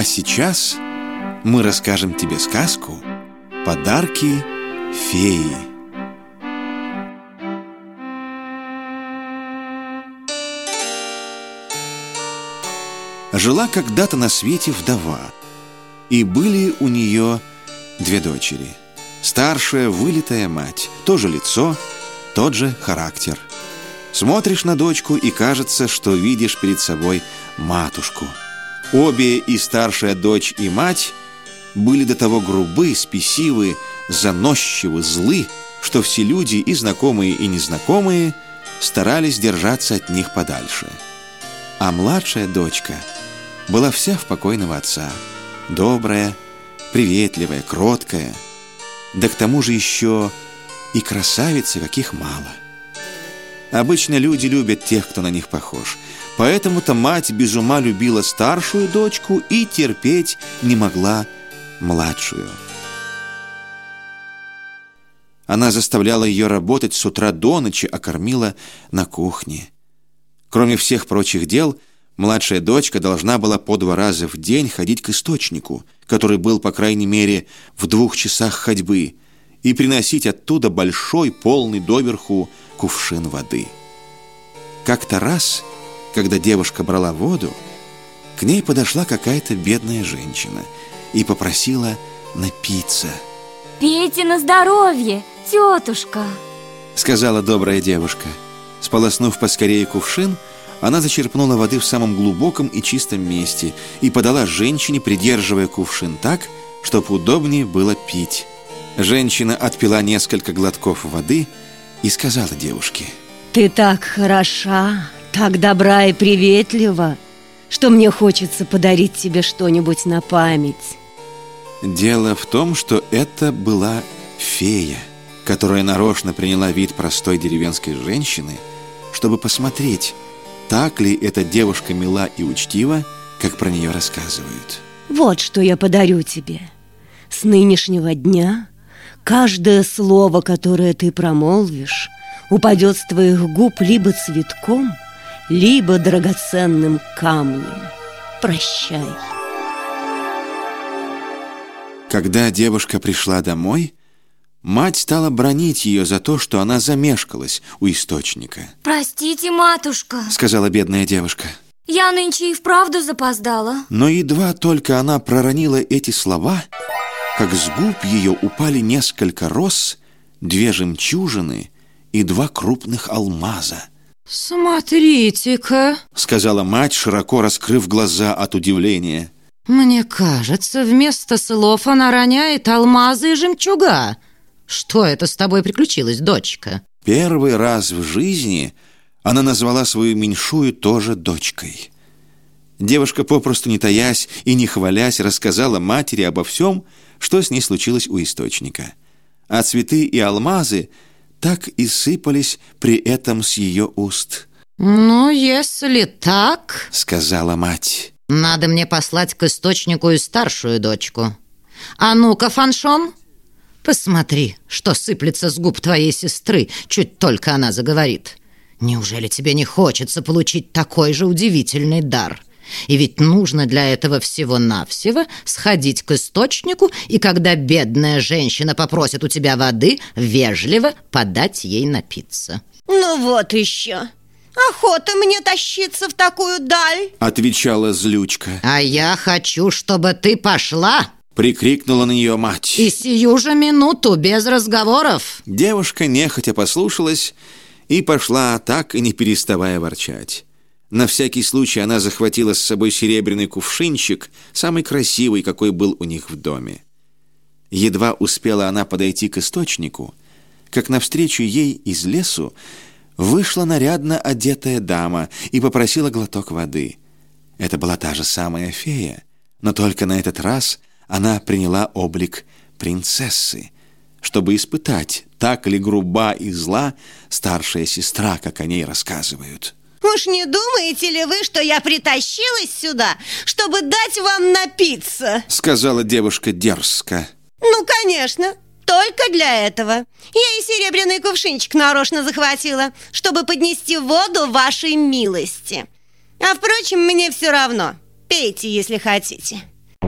сейчас мы расскажем тебе сказку «Подарки феи». Жила когда-то на свете вдова, и были у нее две дочери. Старшая вылитая мать, то же лицо, тот же характер. Смотришь на дочку, и кажется, что видишь перед собой матушку. Обе, и старшая дочь, и мать, были до того грубы, спесивы, заносчивы, злы, что все люди, и знакомые, и незнакомые, старались держаться от них подальше. А младшая дочка была вся в покойного отца, добрая, приветливая, кроткая, да к тому же еще и красавица, каких мало. Обычно люди любят тех, кто на них похож. Поэтому-то мать без ума любила старшую дочку и терпеть не могла младшую. Она заставляла ее работать с утра до ночи, а кормила на кухне. Кроме всех прочих дел, младшая дочка должна была по 2 раза в день ходить к источнику, который был, по крайней мере, в 2 часах ходьбы, и приносить оттуда большой, полный доверху кувшин воды. Как-то раз, когда девушка брала воду, к ней подошла какая-то бедная женщина и попросила напиться. «Пейте на здоровье, тетушка», — сказала добрая девушка. Сполоснув поскорее кувшин, она зачерпнула воды в самом глубоком и чистом месте и подала женщине, придерживая кувшин так, чтобы удобнее было пить. Женщина отпила несколько глотков воды и сказала девушке: «Ты так хороша, так добра и приветлива, что мне хочется подарить тебе что-нибудь на память». Дело в том, что это была фея, которая нарочно приняла вид простой деревенской женщины, чтобы посмотреть, так ли эта девушка мила и учтива, как про нее рассказывают. «Вот что я подарю тебе. С нынешнего дня каждое слово, которое ты промолвишь, упадет с твоих губ либо цветком, либо драгоценным камнем. Прощай». Когда девушка пришла домой, мать стала бранить ее за то, что она замешкалась у источника. «Простите, матушка», — сказала бедная девушка. «Я нынче и вправду запоздала». Но едва только она проронила эти слова, как с губ ее упали несколько роз, 2 жемчужины и 2 крупных алмаза. «Смотрите-ка», — сказала мать, широко раскрыв глаза от удивления. «Мне кажется, вместо слов она роняет алмазы и жемчуга. Что это с тобой приключилось, дочка?» Первый раз в жизни она назвала свою меньшую тоже дочкой. Девушка, попросту не таясь и не хвалясь, рассказала матери обо всем, что с ней случилось у источника. А цветы и алмазы так и сыпались при этом с ее уст. «Ну, если так, — сказала мать, — надо мне послать к источнику и старшую дочку. А ну-ка, Фаншон, посмотри, что сыплется с губ твоей сестры, чуть только она заговорит. Неужели тебе не хочется получить такой же удивительный дар? И ведь нужно для этого всего-навсего сходить к источнику, и когда бедная женщина попросит у тебя воды, вежливо подать ей напиться». «Ну вот еще. Охота мне тащиться в такую даль», — отвечала злючка. «А я хочу, чтобы ты пошла», — прикрикнула на нее мать. «и сию же минуту, без разговоров». Девушка нехотя послушалась и пошла, так и не переставая ворчать. На всякий случай она захватила с собой серебряный кувшинчик, самый красивый, какой был у них в доме. Едва успела она подойти к источнику, как навстречу ей из лесу вышла нарядно одетая дама и попросила глоток воды. Это была та же самая фея, но только на этот раз она приняла облик принцессы, чтобы испытать, так ли груба и зла старшая сестра, как о ней рассказывают. «Уж не думаете ли вы, что я притащилась сюда, чтобы дать вам напиться?» — сказала девушка дерзко. «Ну, конечно, только для этого. Я и серебряный кувшинчик нарочно захватила, чтобы поднести воду вашей милости. А впрочем, мне все равно. Пейте, если хотите».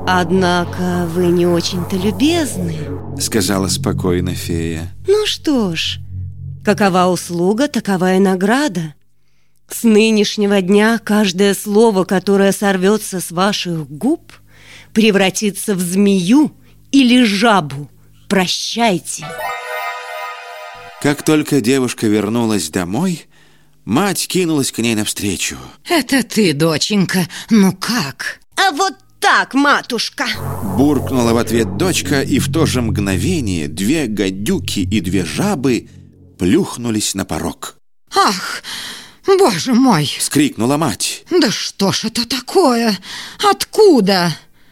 Однако вы не очень-то любезны, сказала спокойно фея. Ну что ж, какова услуга, такова и награда. С нынешнего дня каждое слово, которое сорвется с ваших губ, превратится в змею или жабу. Прощайте. Как только девушка вернулась домой, мать кинулась к ней навстречу. Это ты, доченька, ну как? А вот так, матушка. Буркнула в ответ дочка, и в то же мгновение 2 гадюки и 2 жабы плюхнулись на порог. Ах, боже мой! Вскрикнула мать. Да что ж это такое? Откуда?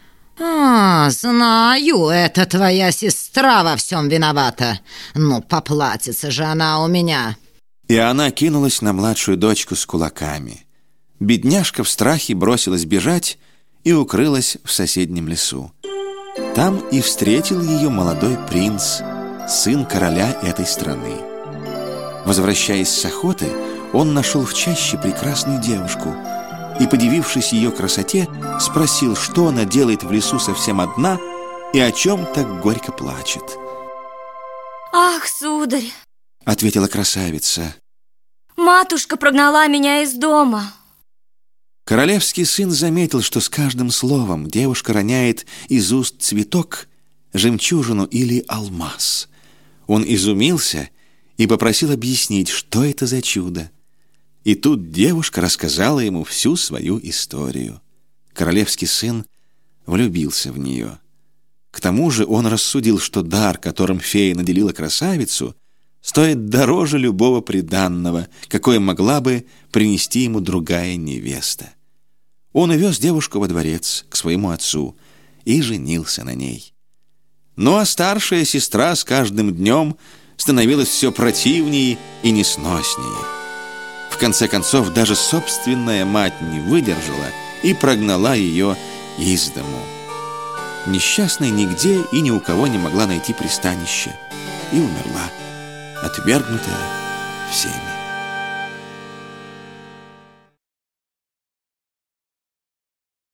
Знаю, это твоя сестра во всем виновата. Ну, поплатится же она у меня. И она кинулась на младшую дочку с кулаками. Бедняжка в страхе бросилась бежать и укрылась в соседнем лесу. Там и встретил ее молодой принц, сын короля этой страны. Возвращаясь с охоты, он нашел в чаще прекрасную девушку и, подивившись ее красоте, спросил, что она делает в лесу совсем одна и о чем так горько плачет. Ах, сударь, ответила красавица, матушка прогнала меня из дома. Королевский сын заметил, что с каждым словом девушка роняет из уст цветок, жемчужину или алмаз. Он изумился и попросил объяснить, что это за чудо. И тут девушка рассказала ему всю свою историю. Королевский сын влюбился в нее. К тому же он рассудил, что дар, которым фея наделила красавицу, стоит дороже любого приданного, какое могла бы принести ему другая невеста. Он увез девушку во дворец к своему отцу и женился на ней. Ну а старшая сестра с каждым днем становилась все противнее и несноснее. В конце концов, даже собственная мать не выдержала и прогнала ее из дому. Несчастная нигде и ни у кого не могла найти пристанище и умерла, отвергнутая всеми.